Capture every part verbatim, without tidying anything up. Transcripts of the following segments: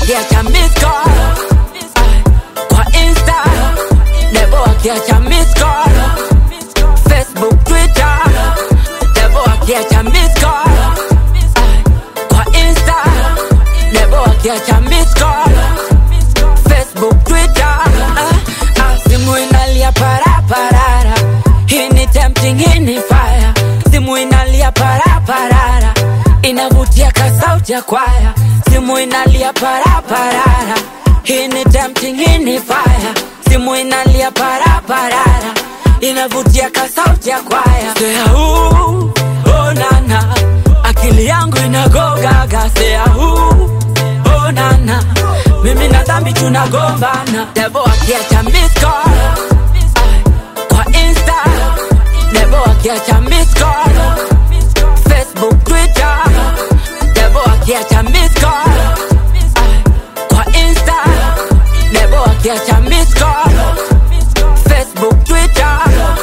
akiacha miss call kwa Insta, Devo akiacha miss call Facebook, Twitter, Devo akiacha miss call kwa Insta, Devo akiacha miss call Facebook, Twitter. Simu inalia para parara, hii ni tempting, hii ni fire. Simu inalia para parara, inavutia ka sauti ya kwaya. Simu inalia para parara, hii ni tempting, hii ni fire. Simu inalia para parara, inavutia ka sauti ya kwaya. Say ooh, oh nana, akili yangu inagogaga. Say ooh, oh nana, mimi na dhambi tunagombana. Devo akiacha miss call kwa Insta, Devo akiacha miss call Facebook, Twitter, Devo akiacha miss call kwa Insta, Devo akiacha miss call Facebook, Twitter.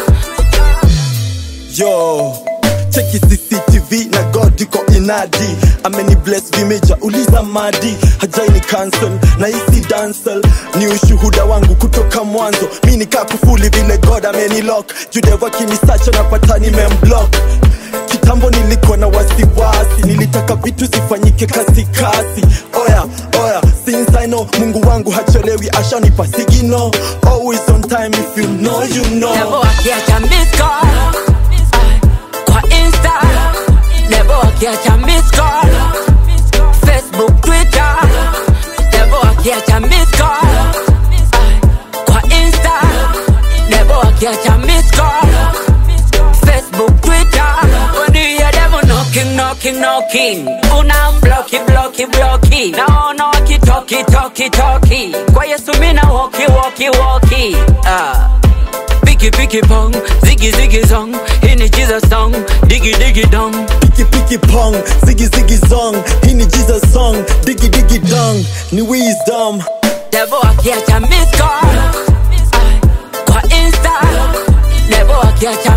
Yo, cheki C C T V na God iko inadi. Ameni bless vimeja uliza madi. Hajai ni cancel na isi dancel. Ni ushuhuda wangu kutoka mwanzo. Mimi nika kufuli vile God ameni lock. Judewa kimi search na pata ni memblock. Kitambo nilikuwa na wasiwasi, nilitaka vitu zifanyike kasi kasi. Oya, oya, since I know Mungu wangu hachelewi ashanipa signal. Always on time, if you know you know. Devo akiacha miss call kwa Insta, Devo akiacha miss call Facebook, Twitter, Devo akiacha miss call kwa Insta, Devo akiacha miss call Facebook, Twitter. When you hear Devo knocking, knocking, knocking, una blocky, blocky, blocky. Naona wakitoki, toki, toki. Kwa Yesu mina walkie, walkie, walkie. Ah, Piki piki pong, ziggy ziggy zong. Hii ni Jesus song, diggy diggy dong. Piki piki pong, ziggy ziggy zong. Hii ni Jesus song, diggy diggy dong. Ni wisdom. Devo akiacha miss call kwa Insta, Devo akiacha